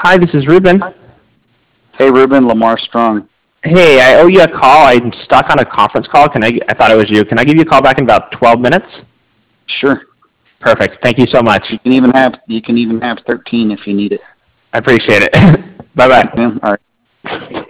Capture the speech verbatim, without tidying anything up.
Hi, this is Ruben. Hey, Ruben, Lamar Strong. Hey, I owe you a call. I'm stuck on a conference call. Can I? I thought it was you. Can I give you a call back in about twelve minutes? Sure. Perfect. Thank you so much. You can even have you can even have thirteen if you need it. I appreciate it. Bye bye. All right.